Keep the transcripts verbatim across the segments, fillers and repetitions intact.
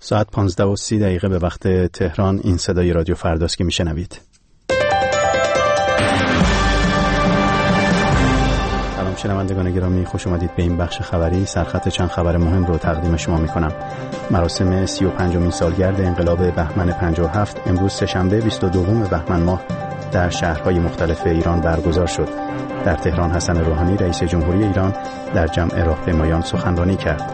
ساعت پانزده و سی دقیقه به وقت تهران. این صدای رادیو فرداست که میشنوید. سلام شنوندگان گرامی، خوش اومدید به این بخش خبری. سرخط چند خبر مهم رو تقدیم شما میکنم. مراسم سی و پنجمین سالگرد انقلاب بهمن پنجاه و هفت امروز سه‌شنبه بیست و دوم بهمن ماه در شهرهای مختلف ایران برگزار شد. در تهران حسن روحانی رئیس جمهوری ایران در جمع راهپیمایان سخنرانی کرد.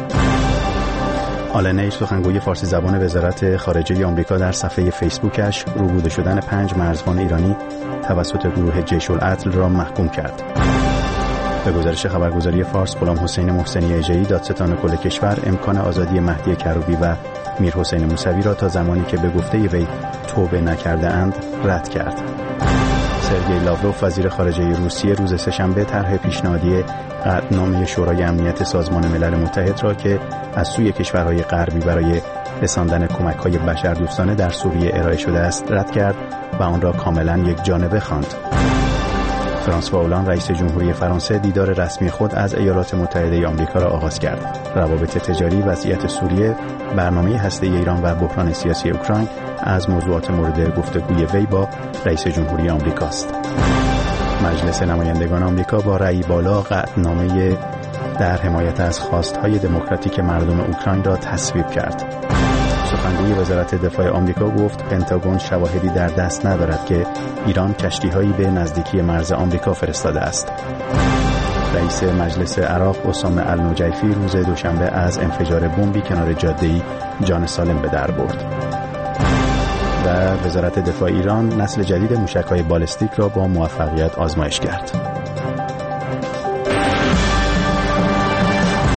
آلن نیل سخنگوی فارسی زبان وزارت خارجه آمریکا در صفحه فیسبوکش روبوده شدن پنج مرزبان ایرانی توسط گروه جیش العدل را محکوم کرد. به گزارش خبرگزاری فارس، غلام حسین محسنی اژه‌ای دادستان کل کشور امکان آزادی مهدی کروبی و میر حسین موسوی را تا زمانی که به گفته وی توبه نکرده اند رد کرد. سرگئی لاوروف وزیر خارجه روسیه روز سه‌شنبه طرح پیشنهادی قطعنامه شورای امنیت سازمان ملل متحد را که از سوی کشورهای غربی برای رساندن کمک‌های بشردوستانه در سوریه ارائه شده است رد کرد و آن را کاملا یک جانبه خواند. فرانسوا اولان رئیس جمهوری فرانسه دیدار رسمی خود از ایالات متحده آمریکا را آغاز کرد. روابط تجاری، وضعیت سوریه، برنامه هسته‌ای ایران و بحران سیاسی اوکراین از موضوعات مورد گفتگوی وی با رئیس جمهوری آمریکاست. مجلس نمایندگان آمریکا با رأی بالا قطعنامه در حمایت از خواست‌های دموکراتیک مردم اوکراین را تصویب کرد. سخنگوی وزارت دفاع آمریکا گفت پنتاگون شواهدی در دست ندارد که ایران کشتی‌هایی به نزدیکی مرز آمریکا فرستاده است. رئیس مجلس عراق اسامه النجیفی روز دوشنبه از انفجار بمبی کنار جاده‌ای جان سالم به در برد. و وزارت دفاع ایران نسل جدید موشک‌های بالستیک را با موفقیت آزمایش کرد.